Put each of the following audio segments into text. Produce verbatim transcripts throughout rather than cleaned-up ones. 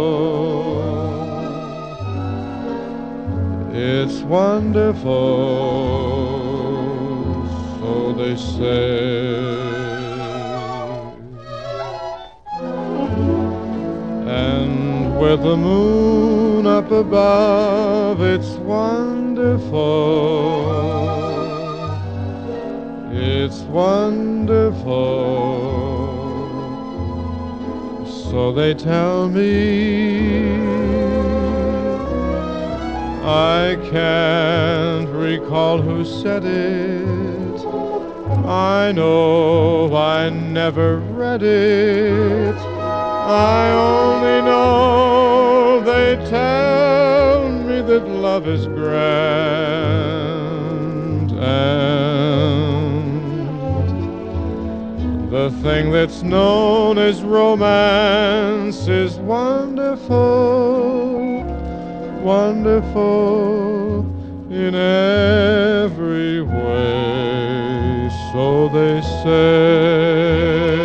It's wonderful, so they say. And with the moon up above, it's wonderful. It's wonderful, so they tell me. I can't recall who said it. I know I never read it. I only know they tell me that love is grand, and the thing that's known as romance is wonderful, wonderful in every way, so they say.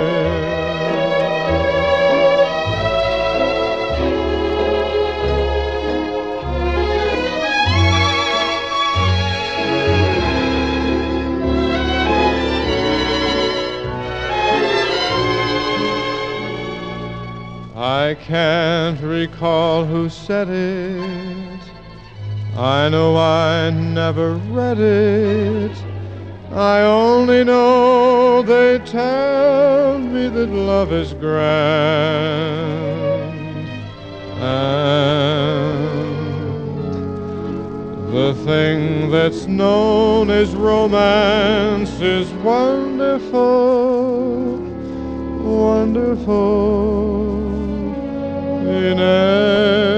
I can't recall who said it. I know I never read it. I only know they tell me that love is grand, and the thing that's known as romance is wonderful, wonderful in